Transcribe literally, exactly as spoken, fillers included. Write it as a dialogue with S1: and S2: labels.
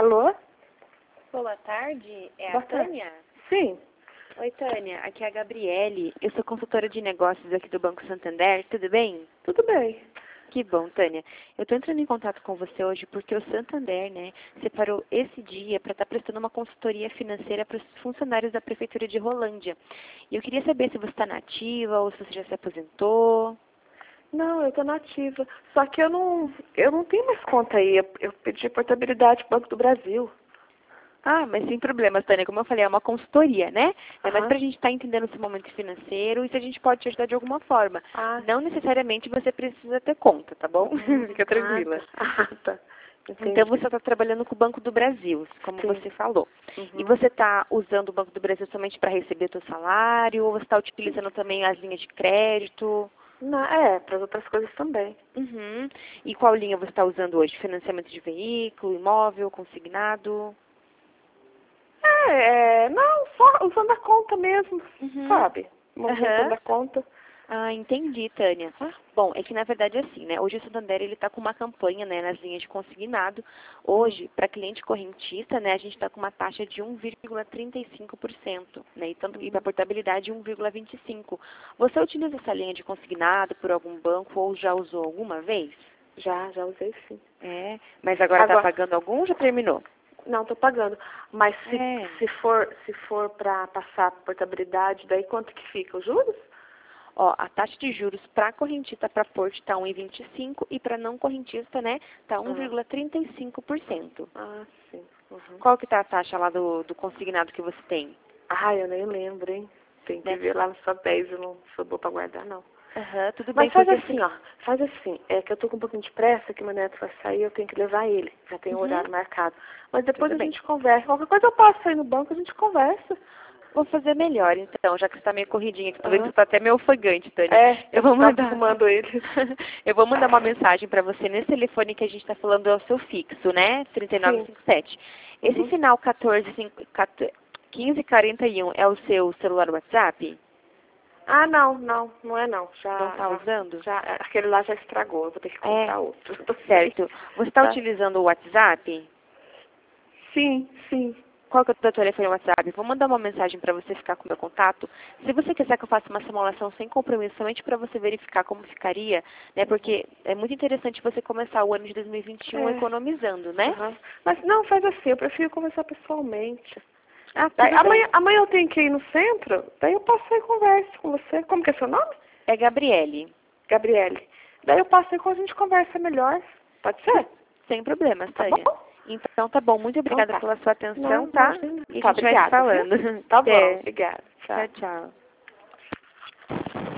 S1: Alô?
S2: Boa tarde, é
S1: Boa
S2: a
S1: tarde.
S2: Tânia?
S1: Sim.
S2: Oi, Tânia, aqui é a Gabriele. Eu sou consultora de negócios aqui do Banco Santander, tudo bem?
S1: Tudo bem.
S2: Que bom, Tânia. Eu estou entrando em contato com você hoje porque o Santander, né, separou esse dia para estar prestando uma consultoria financeira para os funcionários da Prefeitura de Rolândia. E eu queria saber se você está na ativa ou se você já se aposentou.
S1: Não, eu tô nativa. Só que eu não, eu não tenho mais conta aí. Eu, eu pedi portabilidade pro Banco do Brasil.
S2: Ah, mas sem problemas, Tânia. Como eu falei, é uma consultoria, né? É mais
S1: Aham.
S2: para a gente estar entendendo o seu momento financeiro e se a gente pode te ajudar de alguma forma.
S1: Ah,
S2: Não necessariamente você precisa ter conta, tá bom?
S1: hum,
S2: Fica tranquila.
S1: Ah, tá. Ah, tá. Entendi.
S2: Então você está trabalhando com o Banco do Brasil, como
S1: Sim.
S2: você falou.
S1: Uhum.
S2: E você está usando o Banco do Brasil somente para receber o seu salário ou você está utilizando também as linhas de crédito?
S1: Não, é, para as outras coisas também.
S2: Uhum. E qual linha você está usando hoje? Financiamento de veículo, imóvel, consignado?
S1: É, é, não, só usando a conta mesmo,
S2: Uhum.
S1: sabe? Movimentando
S2: Aham.
S1: a conta.
S2: Ah, entendi, Tânia. Bom, é que na verdade é assim, né? Hoje o Santander ele está com uma campanha, né, nas linhas de consignado. Hoje, para cliente correntista, né, a gente está com uma taxa de um vírgula trinta e cinco por cento, né? E tanto e para portabilidade um vírgula vinte e cinco por cento. Você utiliza essa linha de consignado por algum banco ou já usou alguma vez?
S1: Já, já usei sim.
S2: É, mas agora está
S1: Agora,
S2: pagando algum ou já terminou?
S1: não, tô pagando. Mas se,
S2: É.
S1: se for, se for para passar por portabilidade, daí quanto que fica os juros?
S2: Ó, a taxa de juros para correntista para Porto está um vírgula vinte e cinco por cento e para não correntista, né, está um vírgula trinta e cinco por cento.
S1: Ah, sim. Uhum.
S2: Qual que tá a taxa lá do, do consignado que você tem?
S1: Ah, eu nem lembro, hein? Tem que
S2: Né?
S1: ver lá no sua dez, eu não sou boa pra guardar, não.
S2: Aham, tudo bem,
S1: Mas faz
S2: porque
S1: assim, ó. Faz assim. É que eu tô com um pouquinho de pressa, que meu neto vai sair, eu tenho que levar ele. Já tem o
S2: Uhum.
S1: horário marcado. Mas depois
S2: Tudo
S1: a
S2: bem.
S1: gente conversa. Qualquer coisa eu passo aí no banco, a gente conversa.
S2: Vou fazer melhor, então, já que você está meio corridinha, que talvez
S1: Aham.
S2: você está até meio ofegante, Tânia.
S1: É,
S2: Eu vou
S1: tá
S2: mandar.
S1: acostumando ele.
S2: Eu vou mandar uma mensagem para você nesse telefone que a gente está falando, é o seu fixo, né? trinta e nove
S1: Sim.
S2: cinquenta e sete. Esse
S1: Uhum.
S2: final quatorze, quinze quarenta e um é o seu celular WhatsApp?
S1: Ah, não, não, não é não. Já,
S2: Não está
S1: já,
S2: usando?
S1: já, aquele lá já estragou, eu vou ter que comprar
S2: É,
S1: outro.
S2: certo. Você está
S1: Tá.
S2: utilizando o WhatsApp?
S1: Sim, sim.
S2: Qual que é o teu telefone WhatsApp? Vou mandar uma mensagem para você ficar com o meu contato. Se você quiser que eu faça uma simulação sem compromisso, somente para você verificar como ficaria, né? Porque é muito interessante você começar o ano de dois mil e vinte e um
S1: É.
S2: economizando, né?
S1: Aham. Mas não, faz assim, eu prefiro conversar pessoalmente.
S2: Ah,
S1: Daí,
S2: tudo bem.
S1: amanhã, amanhã eu tenho que ir no centro, daí eu passo aí e converso com você. Como que é seu nome?
S2: É Gabriele.
S1: Gabriele. Daí eu passo aí e a gente conversa melhor. Pode ser?
S2: Sem problemas,
S1: Tá
S2: Tânia.
S1: bom?
S2: Então tá bom. Muito
S1: Então
S2: obrigada
S1: tá.
S2: pela sua atenção,
S1: Não,
S2: tá?
S1: imagina.
S2: E a
S1: Tá,
S2: gente vai se
S1: obrigada, viu?
S2: falando.
S1: Tá bom,
S2: Até.
S1: obrigada. Tchau.
S2: Tchau, tchau.